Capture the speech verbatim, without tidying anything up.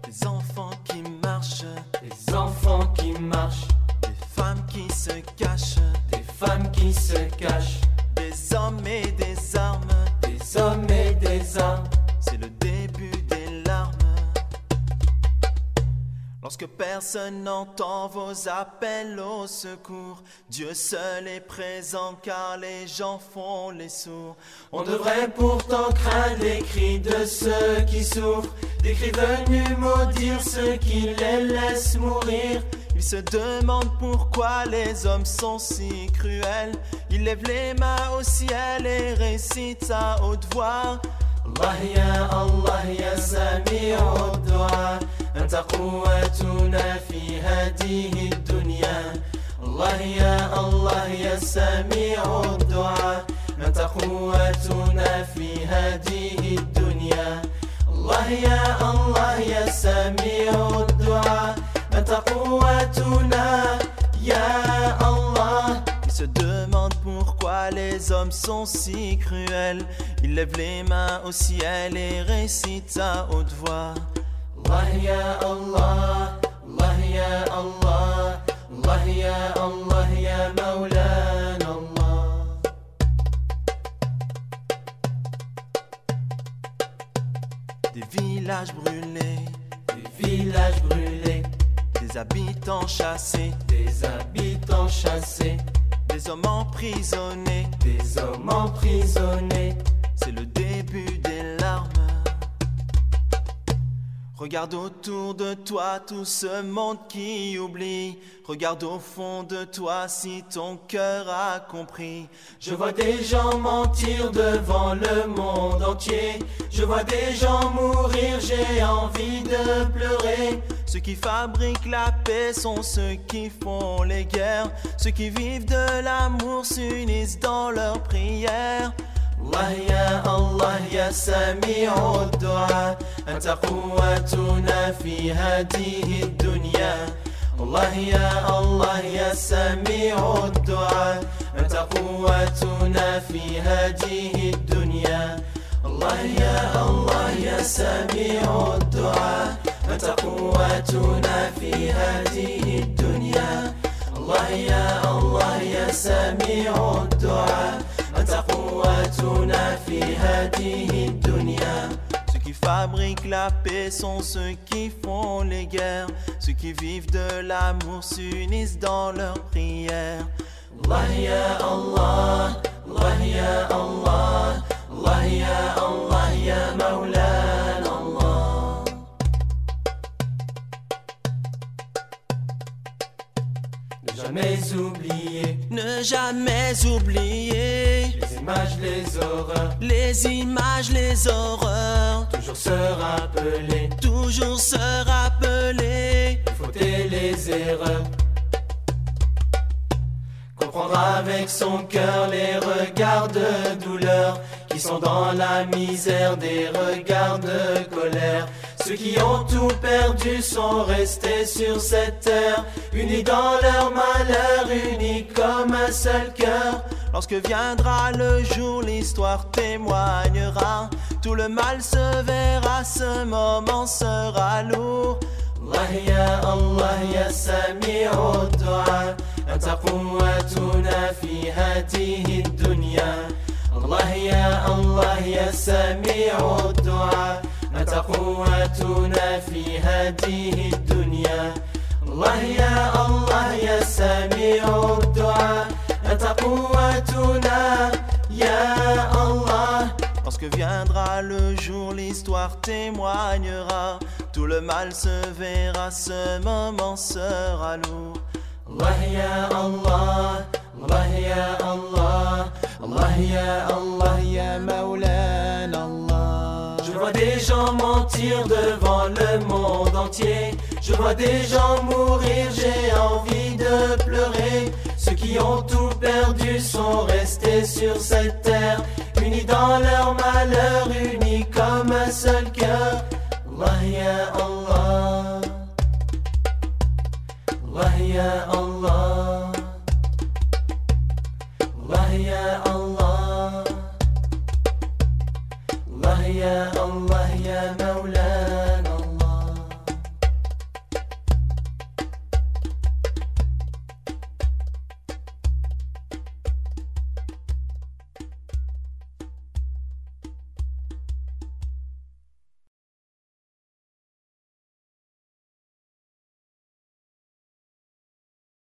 Des enfants qui marchent, des enfants qui marchent, des femmes qui se cachent, des femmes qui se cachent, des hommes et des armes, des hommes et des armes. C'est le début des larmes. Lorsque personne n'entend vos appels au secours, Dieu seul est présent car les gens font les sourds. On devrait pourtant craindre les cris de ceux qui souffrent, des cris venus maudire ceux qui les laissent mourir. Ils se demandent pourquoi les hommes sont si cruels. Ils lèvent les mains au ciel et récitent à haute voix: Allah ya Allah ya sami'u du'a, anta quwwatuna fi hadihi dunya. Allah ya Allah ya sami'u du'a, anta quwwatuna fi hadihi dunya. Allah ya Allah ya sami'u du'a, anta quwwatuna ya Allah. Ils se demandent pourquoi les hommes sont si cruels. Ils lèvent les mains au ciel et récitent à haute voix: Allah ya Allah, Allah ya Allah, Allah ya Allah ya Mawlana Allah. Des villages brûlés, Des villages brûlés, des habitants chassés, des habitants chassés, des hommes emprisonnés. des hommes emprisonnés. C'est le début des larmes. Regarde autour de toi tout ce monde qui oublie. Regarde au fond de toi si ton cœur a compris. Je vois des gens mentir devant le monde entier. Je vois des gens mourir, j'ai envie de pleurer. Ceux qui fabriquent la paix sont ceux qui font les guerres. Ceux qui vivent de l'amour s'unissent dans leurs prières. Allah ya Allah ya sami'u du'a, anta quwwatuna fi hadihi dunya. Allah ya Allah ya sami'u du'a, anta quwwatuna fi hadihi dunya. Allah ya Allah ya sami'u du'a, anta quwwatuna fi hadihi dunya. Allah ya Allah ya sami'u du'a, anta quwwatuna fi hadihi dunya. Ceux qui fabriquent la paix sont ceux qui font les guerres. Ceux qui vivent de l'amour s'unissent dans leurs prières. Allah ya Allah, Allah ya Allah, Allah ya Allah ya Mawlana Allah. Ne jamais oublier Ne jamais oublier les images, les horreurs, les images, les horreurs. toujours se rappeler, Toujours se rappeler les fautes et les erreurs. Comprendre avec son cœur les regards de douleur qui sont dans la misère, des regards de colère. Ceux qui ont tout perdu sont restés sur cette terre, unis dans leur malheur, unis comme un seul cœur. Lorsque viendra le jour, l'histoire témoignera. Tout le mal se verra, ce moment sera lourd. Allah ya Allah ya sami'u du'a, anta quwwatuna fi hadihi dunya. Allah ya Allah ya sami'u du'a, anta quwwatuna fi hadihi dunya. Allah ya Allah ya sami'u du'a, anta quwwatuna ya Allah. Lorsque viendra le jour, l'histoire témoignera. Tout le mal se verra, ce moment sera lourd. Allah ya Allah, Allah ya Allah, Allah ya Allah ya Mawlana Allah. Je vois des gens mentir devant le monde entier. Je vois des gens mourir, j'ai envie de pleurer. Ceux qui ont tout perdu sont restés sur cette terre, unis dans leur malheur, unis comme un seul cœur. Allah ya Allah, Allah ya Allah.